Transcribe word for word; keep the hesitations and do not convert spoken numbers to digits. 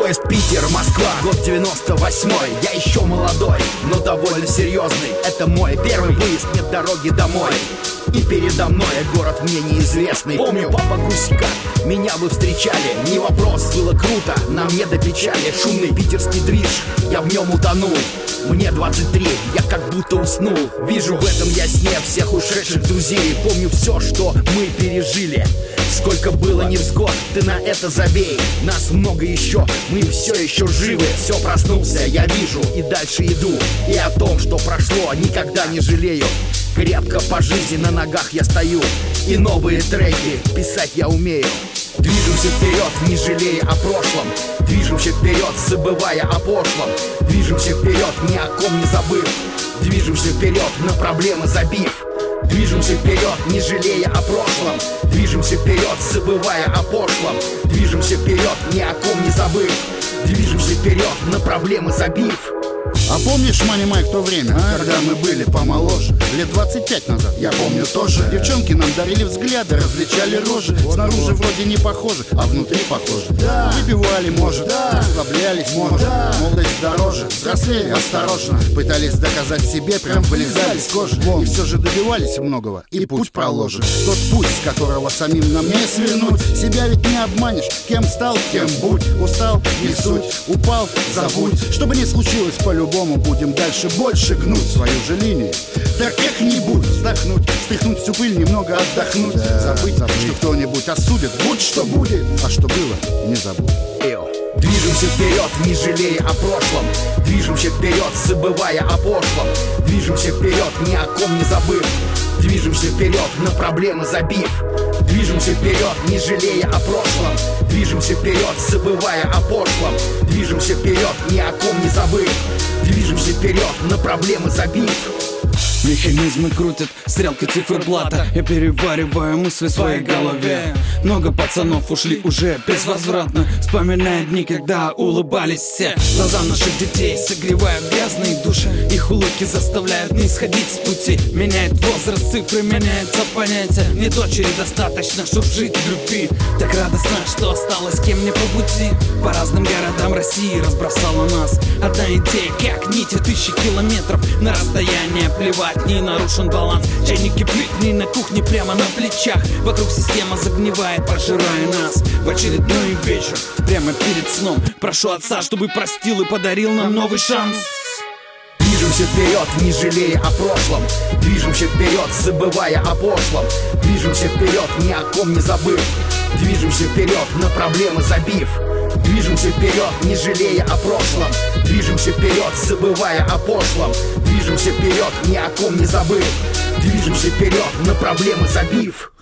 Поезд Питер, Москва, год девяносто восьмой. Я еще молодой, но довольно серьезный. Это мой первый выезд, нет дороги домой. И передо мной город мне неизвестный. Помню, папа Гусика, меня вы встречали. Не вопрос, было круто, на мне до печали. Шумный питерский движ, я в нем утонул. Мне двадцать три, я как будто уснул. Вижу в этом я сне всех ушедших друзей. Помню все, что мы пережили. Сколько было невзгод, ты на это забей. Нас много еще, мы все еще живы. Все, проснулся, я вижу и дальше иду. И о том, что прошло, никогда не жалею. Крепко по жизни на ногах я стою. И новые треки писать я умею. Движемся вперед, не жалея о прошлом. Движемся вперед, забывая о прошлом. Движемся вперед, ни о ком не забыв. Движемся вперед, на проблемы забив. Движемся вперед, не жалея о прошлом. Движемся вперед, забывая о прошлом. Движемся вперед, ни о ком не забыв. Движемся вперед, на проблемы забив. А помнишь, Мани Майк, то время, а? Когда мы были помоложе? Лет двадцать пять назад, я помню тоже. Девчонки нам дарили взгляды, различали рожи. Снаружи вроде не похожи, а внутри похожи. Да. Выпивали, может, да. Расслаблялись, может, да. Молодость дороже, взрослели осторожно. Пытались доказать себе, прям вылезали с кожи. И все же добивались многого, и путь проложен. Тот путь, с которого самим нам не свернуть. Себя ведь не обманешь, кем стал, кем будь. Устал, не суть, упал, забудь. Чтобы не случилось по-любому, будем дальше больше гнуть свою же линию. Да как-нибудь вздохнуть, стряхнуть всю пыль, немного отдохнуть, да, забыть, забыть, что кто-нибудь осудит, будь что будет, а что было, не забудь. Движемся вперед, не жалея о прошлом. Движемся вперед, забывая о прошлом. Движемся вперед, ни о ком не забыв. Движемся вперед, на проблемы забив. Движемся вперед, не жалея о прошлом. Движемся вперед, забывая о прошлом. Движемся вперед, ни о ком не забыв. Движемся вперед, на проблемы забив. Механизмы крутят стрелки циферблата. Я перевариваю мысли в своей голове. Много пацанов ушли уже безвозвратно, вспоминая дни, когда улыбались все. Глаза наших детей согревают грязные души. Их улыбки заставляют не сходить с пути. Меняет возраст, цифры, меняется понятие. Мне дочери достаточно, чтоб жить в любви. Так радостно, что осталось кем мне по пути. По разным городам России разбросала нас одна идея, как нити тысячи километров на расстояние плевать. Не нарушен баланс, чайники плитни на кухне прямо на плечах. Вокруг система загнивает, пожирая нас. В очередной вечер, прямо перед сном, прошу отца, чтобы простил и подарил нам новый шанс. Движемся вперед, не жалея о прошлом. Движемся вперед, забывая о прошлом. Движемся вперед, ни о ком не забыв. Движемся вперед, на проблемы забив. Движемся вперед, не жалея о прошлом. Движемся вперед, забывая о прошлом. Движемся вперед, ни о ком не забыв. Движемся вперед, на проблемы забив.